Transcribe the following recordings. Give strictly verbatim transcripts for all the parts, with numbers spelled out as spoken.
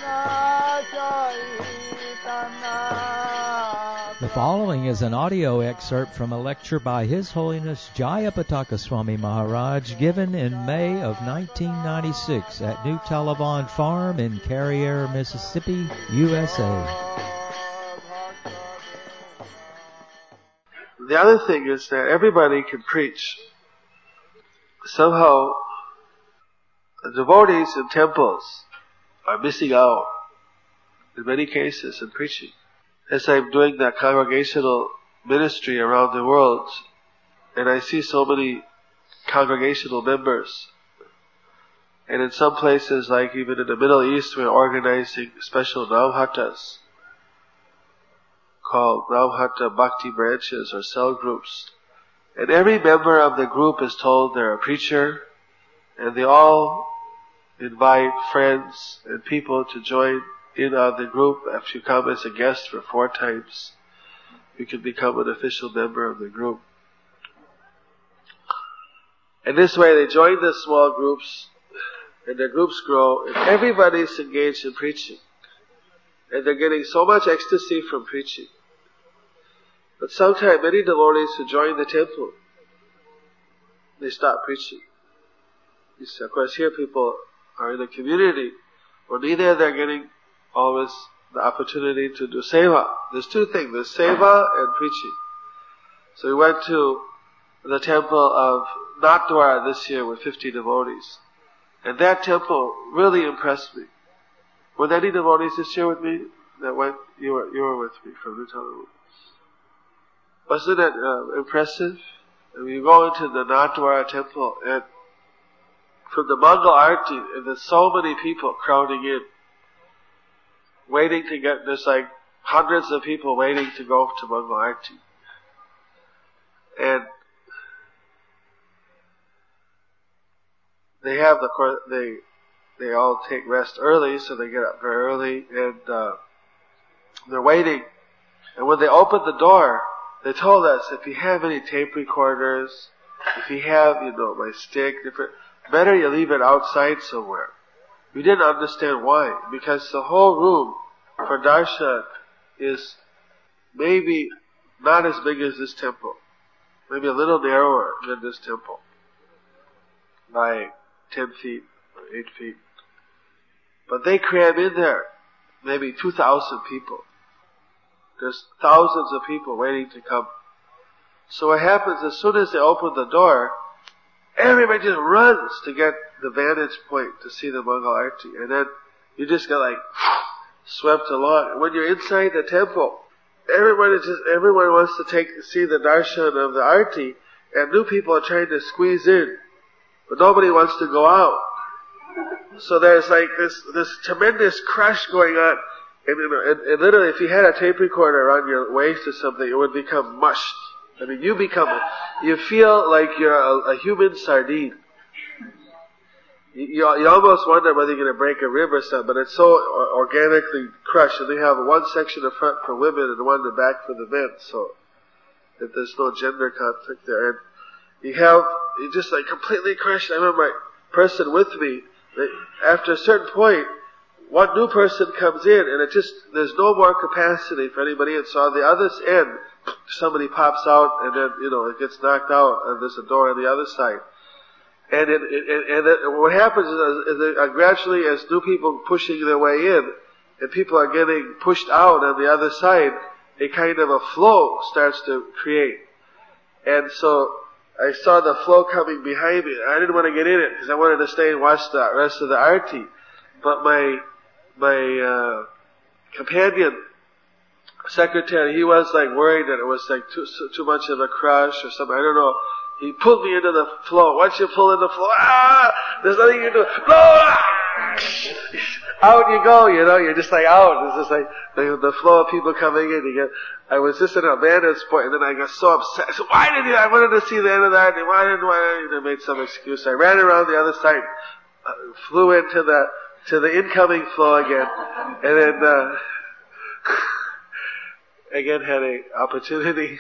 The following is an audio excerpt from a lecture by His Holiness Jayapataka Swami Maharaj given in May of nineteen ninety-six at New Talavon Farm in Carriere, Mississippi, U S A. The other thing is that everybody can preach. Somehow, the devotees in temples are missing out in many cases in preaching. As I'm doing that congregational ministry around the world, and I see so many congregational members, and in some places, like even in the Middle East, we're organizing special Namhatas called Namhata Bhakti branches or cell groups. And every member of the group is told they're a preacher, and they all invite friends and people to join in on the group. If you come as a guest for four times, you can become an official member of the group. And this way they join the small groups, and their groups grow, and everybody's engaged in preaching. And they're getting so much ecstasy from preaching. But sometimes many devotees who join the temple, they stop preaching. You see, of course here people are in a community where neither they're getting always the opportunity to do seva. There's two things, there's seva and preaching. So we went to the temple of Nathdwara this year with fifty devotees. And that temple really impressed me. Were there any devotees this year with me that went? You were, you were with me from the temple. Wasn't it uh, impressive? And we go into the Nathdwara temple, and from the Mangal Arati, and there's so many people crowding in, waiting to get, there's like hundreds of people waiting to go to Mangal Arati. And they have the, they, they all take rest early, so they get up very early, and uh, they're waiting. And when they open the door, they told us, if you have any tape recorders, if you have, you know, my stick, different, better you leave it outside somewhere. We didn't understand why, because the whole room for darshan is maybe not as big as this temple, maybe a little narrower than this temple, by ten feet or eight feet. But they cram in there, maybe two thousand people. There's thousands of people waiting to come. So what happens, as soon as they open the door, everybody just runs to get the vantage point to see the Mangal Arati. And then you just get like swept along. And when you're inside the temple, everyone is just, everyone wants to take, see the darshan of the Arati, and new people are trying to squeeze in. But nobody wants to go out. So there's like this, this tremendous crush going on. And, and, and literally, if you had a tape recorder around your waist or something, it would become mushed. I mean, you become, you feel like you're a, a human sardine. You, you, you almost wonder whether you're going to break a rib or something, but it's so organically crushed. And they have one section in front for women and one in the back for the men, so that there's no gender conflict there. And you have, you just like completely crushed. I remember my person with me, they, after a certain point, one new person comes in, and it just, there's no more capacity for anybody. And so on the other end, somebody pops out, and then, you know, it gets knocked out, and there's a door on the other side. And it, it, and it, what happens is, is that, uh, gradually, as new people pushing their way in, and people are getting pushed out on the other side, a kind of a flow starts to create. And so, I saw the flow coming behind me. I didn't want to get in it, because I wanted to stay and watch the rest of the Arati. But my, my, uh, companion, secretary, he was like worried that it was like too, too much of a crush or something. I don't know. He pulled me into the flow. Once you pull in the flow, ah, there's nothing you can do. No, ah! Out you go, you know, you're just like out. It's just like the, the flow of people coming in. You get, I was just at a vantage point, and then I got so upset. I said, why did you, I wanted to see the end of that, and why didn't, why didn't, I made some excuse. I ran around the other side, uh, flew into the, to the incoming flow again, and then, uh, again had a opportunity.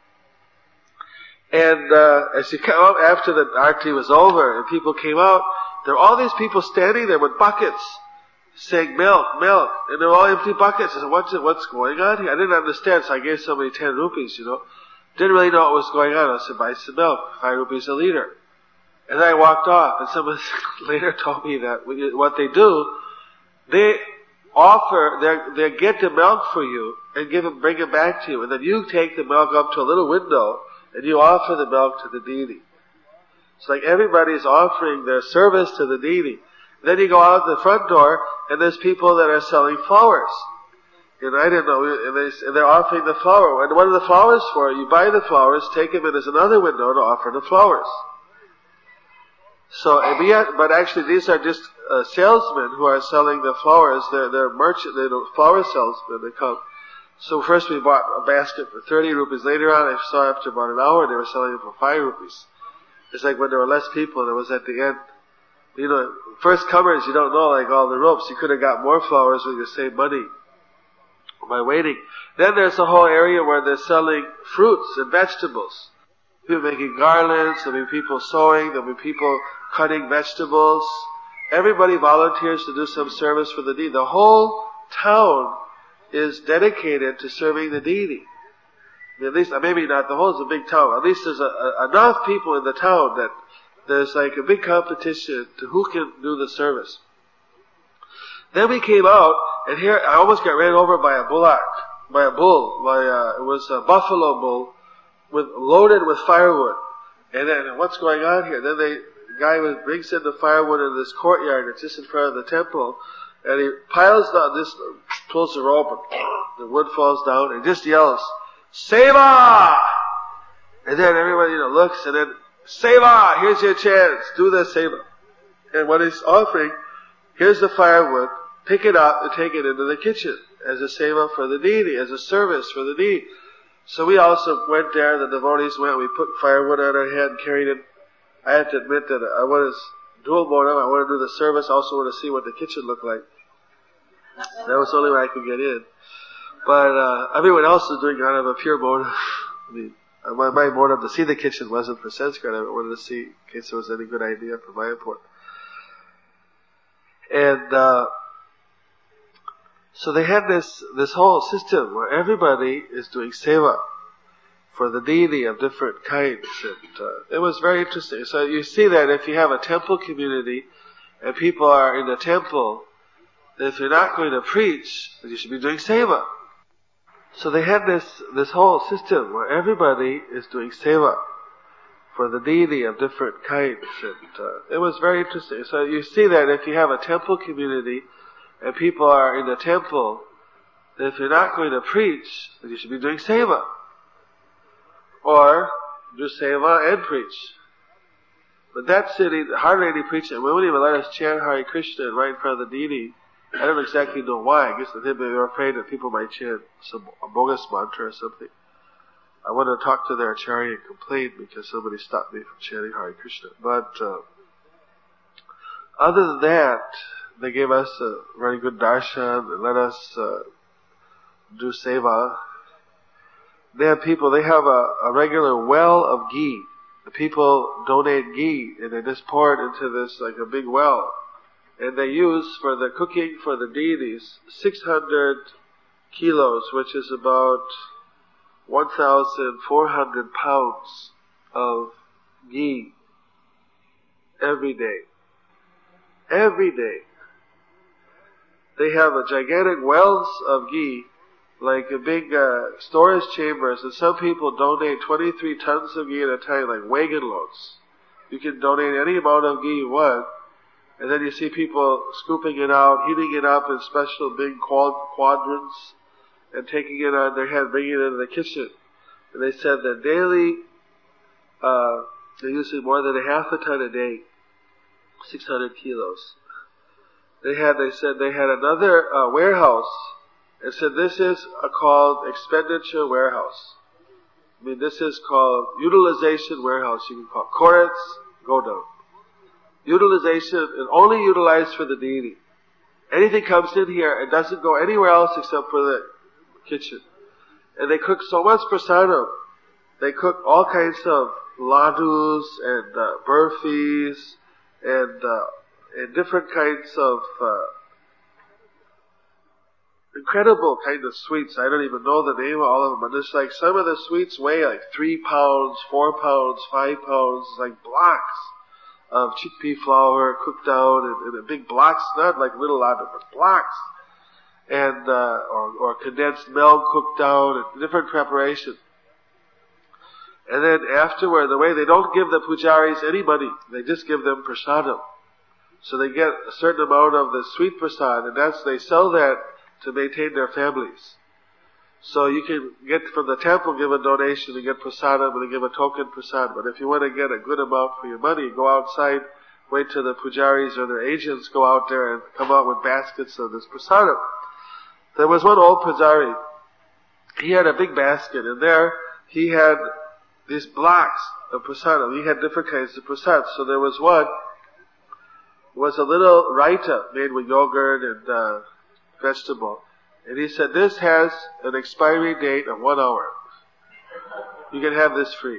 And, uh, as you come up after the arati was over and people came out, there were all these people standing there with buckets, saying milk, milk, and they're all empty buckets. I said, what's it, what's going on here? I didn't understand, so I gave somebody ten rupees, you know. Didn't really know what was going on. I said, buy some milk, five rupees a liter. And then I walked off, and someone later told me that what they do, they offer, they they get the milk for you and give it, bring it back to you, and then you take the milk up to a little window and you offer the milk to the deity. It's like everybody's offering their service to the deity. And then you go out the front door and there's people that are selling flowers. And I didn't know, and, they, and they're offering the flower. And what are the flowers for? You buy the flowers, take them in as another window to offer the flowers. So, and we had, but actually these are just uh, salesmen who are selling the flowers. They're, they're merchant, they're flower salesmen. They come. So first we bought a basket for thirty rupees. Later on I saw after about an hour they were selling it for five rupees. It's like when there were less people and it was at the end. You know, first comers, you don't know like all the ropes. You could have got more flowers with your same money by waiting. Then there's a whole area where they're selling fruits and vegetables. People making garlands, there'll be people sewing, there'll be people cutting vegetables. Everybody volunteers to do some service for the deity. The whole town is dedicated to serving the deity. I mean, at least, maybe not the whole, it's a big town. At least there's a, a, enough people in the town that there's like a big competition to who can do the service. Then we came out, and here I almost got ran over by a bullock, by a bull, by a, it was a buffalo bull, with loaded with firewood. And then what's going on here? Then they, the guy was, brings in the firewood in this courtyard, it's just in front of the temple, and he piles down this, pulls the rope, and the wood falls down, and just yells, Seva! And then everybody, you know, looks, and then, Seva! Here's your chance, do the Seva. And what he's offering, here's the firewood, pick it up and take it into the kitchen as a Seva for the deity, as a service for the deity. So we also went there, the devotees went, we put firewood on our head and carried it. I have to admit that I was dual motive, I want to do the service, I also want to see what the kitchen looked like. That was the only way I could get in. But uh, everyone else is doing it out of a pure motive. I mean, my, my motive to see the kitchen wasn't for sense credit, I wanted to see in case there was any good idea for my input. And uh, so they had this this whole system where everybody is doing seva for the deity of different kinds, and uh, it was very interesting. So you see that if you have a temple community and people are in the temple, that if you're not going to preach, then you should be doing seva. So they had this this whole system where everybody is doing seva for the deity of different kinds, and uh, it was very interesting. So you see that if you have a temple community and people are in the temple, that if you're not going to preach, then you should be doing seva. Or do seva and preach. But that city, hardly any preaching. We wouldn't even let us chant Hare Krishna right in front of the deity. I don't exactly know why. I guess that they were afraid that people might chant some a bogus mantra or something. I wanted to talk to their acharya and complain because somebody stopped me from chanting Hare Krishna. But uh, other than that, they gave us a very good darshan and let us uh, do seva. They have people, they have a, a regular well of ghee. The people donate ghee and they just pour it into this like a big well. And they use for the cooking for the deities six hundred kilos, which is about one thousand four hundred pounds of ghee every day. Every day. They have a gigantic wells of ghee, like a big uh, storage chambers, and some people donate twenty-three tons of ghee at a time, like wagon loads. You can donate any amount of ghee you want, and then you see people scooping it out, heating it up in special big quad- quadrants, and taking it on their head, bringing it into the kitchen. And they said that daily, uh, they're using more than a half a ton a day, six hundred kilos. They had, they said they had another uh, warehouse, and said this is a called expenditure warehouse. I mean, this is called utilization warehouse. You can call it Koretz Godam. Utilization, and only utilized for the deity. Anything comes in here, it doesn't go anywhere else except for the kitchen. And they cook so much prasadam. They cook all kinds of ladus and uh, burfis and, uh, and different kinds of uh, incredible kind of sweets. I don't even know the name of all of them, but it's like some of the sweets weigh like three pounds, four pounds, five pounds, like blocks of chickpea flour cooked down in, in big blocks, not like little items, but blocks, and uh, or, or condensed milk cooked down in different preparations. And then afterward, the way they don't give the pujaris any money, they just give them prasadam. So they get a certain amount of the sweet prasad, and that's they sell that to maintain their families. So you can get from the temple, give a donation and get prasadam, and they give a token prasad. But if you want to get a good amount for your money, go outside, wait till the pujaris or their agents go out there and come out with baskets of this prasadam. There was one old pujari. He had a big basket, and there he had these blocks of prasadam. He had different kinds of prasad. So there was one, was a little raita made with yogurt and uh, vegetable. And he said, this has an expiry date of one hour. You can have this free.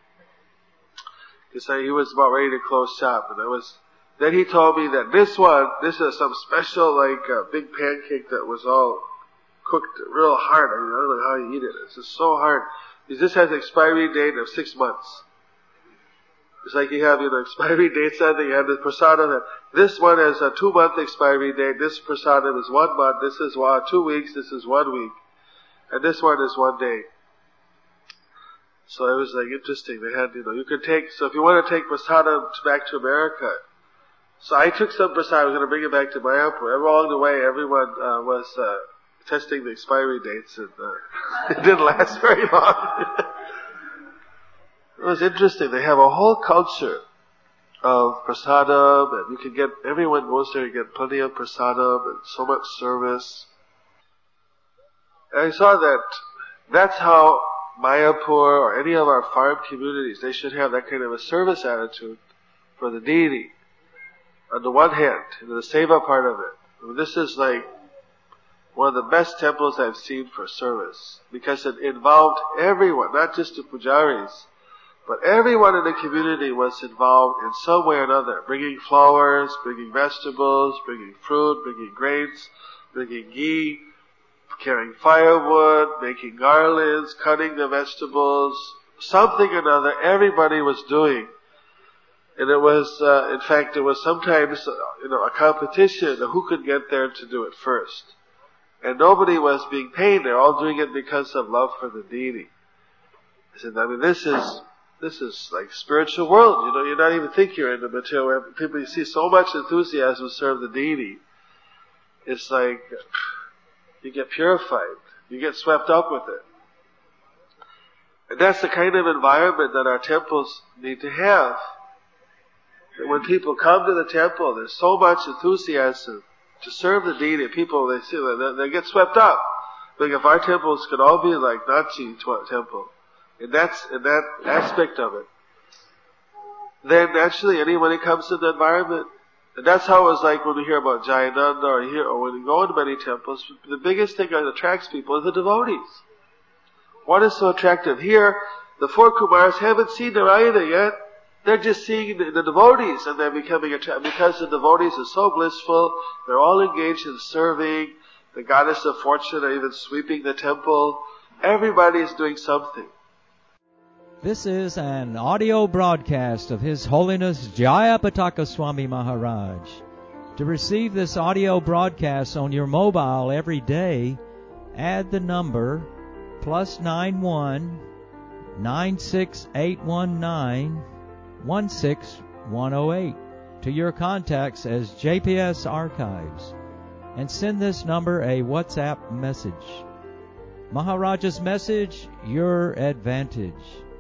He said he was about ready to close shop. And I was, then he told me that this one, this is some special like uh, big pancake that was all cooked real hard. I mean, I don't know how you eat it. It's just so hard. This has an expiry date of six months. It's like you have, you know, expiry dates on it. You have the prasadam. This one has a two-month expiry date. This prasadam is one month. This is one, two weeks. This is one week. And this one is one day. So it was like interesting. They had, you know, you could take, so if you want to take prasadam back to America. So I took some prasadam. I was going to bring it back to Mayapur. Along the way, everyone uh, was uh, testing the expiry dates, and uh, it didn't last very long. It was interesting. They have a whole culture of prasadam, and you can get, everyone goes there and get plenty of prasadam and so much service. And I saw that that's how Mayapur or any of our farm communities, they should have that kind of a service attitude for the deity. On the one hand, you know, the seva part of it. I mean, this is like one of the best temples I've seen for service, because it involved everyone, not just the pujaris, but everyone in the community was involved in some way or another, bringing flowers, bringing vegetables, bringing fruit, bringing grains, bringing ghee, carrying firewood, making garlands, cutting the vegetables, something or another everybody was doing. And it was, uh, in fact, it was sometimes, uh, you know, a competition of who could get there to do it first. And nobody was being paid. They're all doing it because of love for the deity. I said, I mean, this is, this is like spiritual world. You know, you're not even thinking you're in the material where people, you see so much enthusiasm to serve the deity. It's like, you get purified. You get swept up with it. And that's the kind of environment that our temples need to have. And when people come to the temple, there's so much enthusiasm to serve the deity. People, they see, they, they get swept up. Like if our temples could all be like Nachi temple, and that's, in that aspect of it, then naturally anyone who comes to the environment, and that's how it was like when we hear about Jayananda or here, or when we go into many temples, the biggest thing that attracts people is the devotees. What is so attractive? Here, the four Kumars haven't seen Narayana yet. They're just seeing the, the devotees, and they're becoming attracted, because the devotees are so blissful, they're all engaged in serving, the goddess of fortune are even sweeping the temple. Everybody is doing something. This is an audio broadcast of His Holiness Jayapataka Swami Maharaj. To receive this audio broadcast on your mobile every day, add the number plus nine one nine six eight one nine one six one zero eight to your contacts as J P S Archives, and send this number a WhatsApp message. Maharaj's message, your advantage.